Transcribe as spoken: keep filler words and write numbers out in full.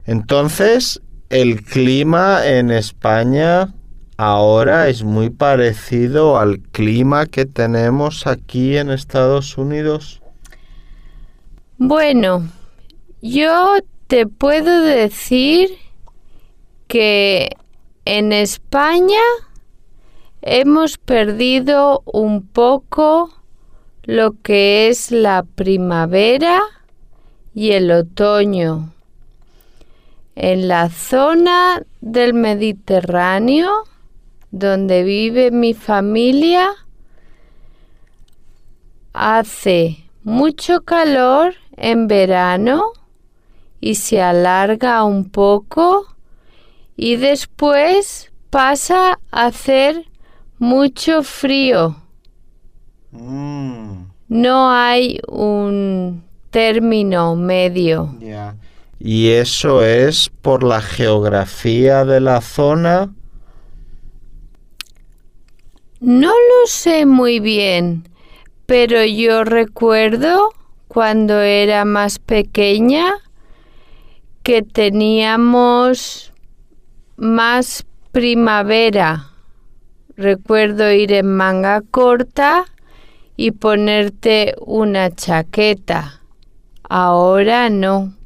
Entonces, el clima en España ahora es muy parecido al clima que tenemos aquí en Estados Unidos. Bueno, yo te puedo decir que en España hemos perdido un poco lo que es la primavera y el otoño. En la zona del Mediterráneo, donde vive mi familia, hace mucho calor en verano y se alarga un poco y después pasa a hacer mucho frío. Mm. No hay un término medio. Yeah. ¿Y eso es por la geografía de la zona? No lo sé muy bien, pero yo recuerdo cuando era más pequeña que teníamos más primavera. Recuerdo ir en manga corta y ponerte una chaqueta. Ahora no.